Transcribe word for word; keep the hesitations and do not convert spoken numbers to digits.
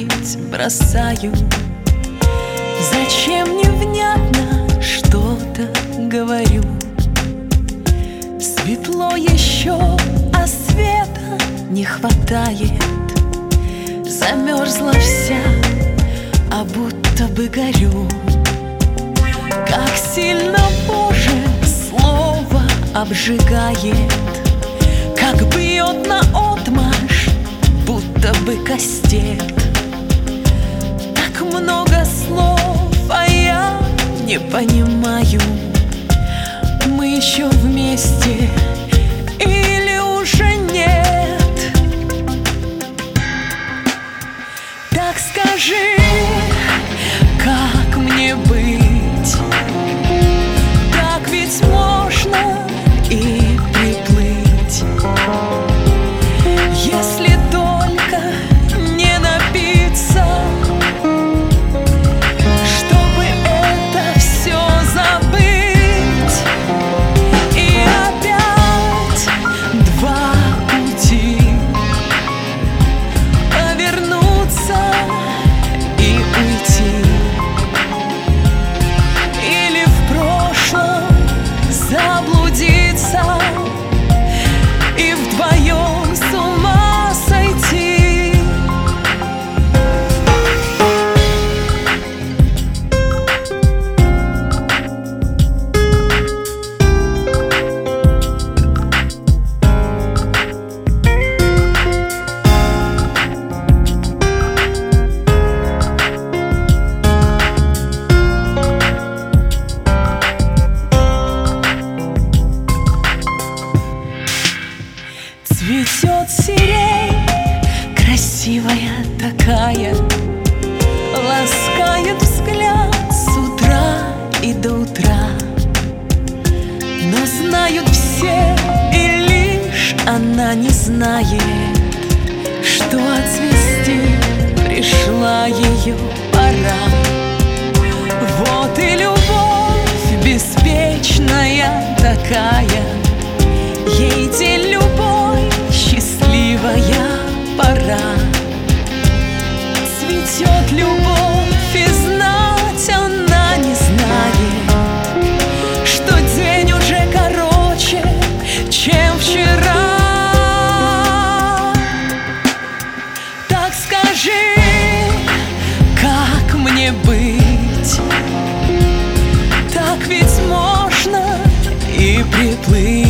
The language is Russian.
быть бросаю. Зачем невнятно что-то говорю? Светло еще, а света не хватает. Замерзла вся, а будто бы горю. Как сильно, Боже, слово обжигает, как бьет наотмашь, будто бы кастет. Так много слов, а я не понимаю, мы еще вместе или уже нет. Так скажи, как мне быть? Так ведь можно и приплыть, если только не напиться, чтобы это все забыть. И опять два пути: повернуться и уйти, или в прошлом заблудиться и вдвоем с ума сойти. Цветет сирень, красивая такая, ласкает взгляд с утра и до утра. Но знают все, и лишь она не знает, что отцвести пришла ее пора. Вот и любовь беспечная такая, ей день любой, счастливая пора. Цветет любовь, и знать она не знает, что день уже короче, чем вчера. Так скажи, как мне быть? Так ведь можно и приплыть.